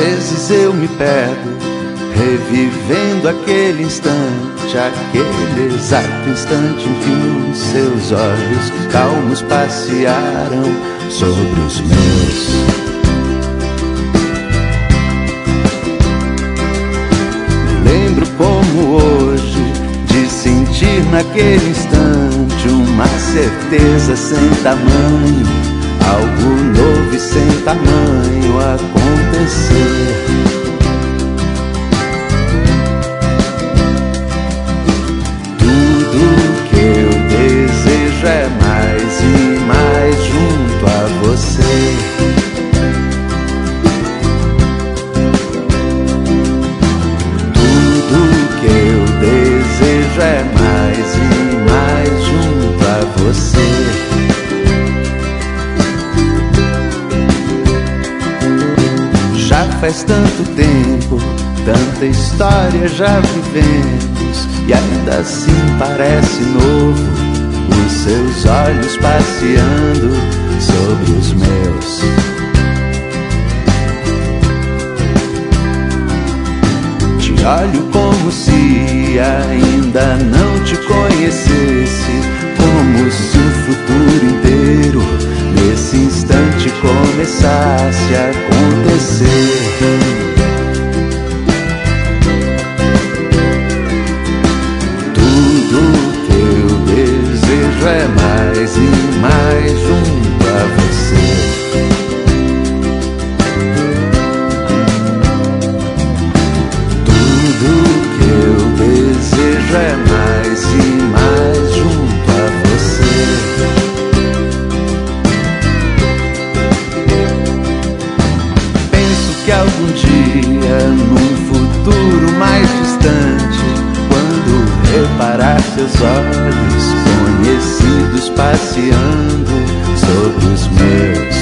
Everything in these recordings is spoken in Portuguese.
vezes eu me pego, revivendo aquele instante, aquele exato instante em que os seus olhos calmos passearam sobre os meus. Me lembro como hoje de sentir naquele instante uma certeza sem tamanho, algo novo e sem tamanho acontecer. Tudo que eu desejo é mais e mais junto a você. Tudo que eu desejo é mais e mais junto a você. Já faz tanto tempo, tanta história já vivemos, e ainda assim parece novo os seus olhos passeando sobre os meus. Te olho como se ainda não te conhecesse, como se o futuro inteiro nesse instante começasse a acontecer. Tudo que eu desejo é mais e mais junto a você. Tudo que eu desejo é mais e mais junto a você. Penso que algum dia, num futuro mais distante, quando reparar seus olhos conhecidos passeando sobre os meus,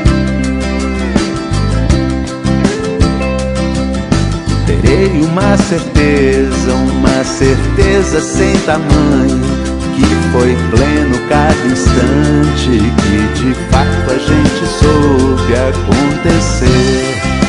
terei uma certeza sem tamanho, que foi pleno cada instante, que de fato a gente soube acontecer.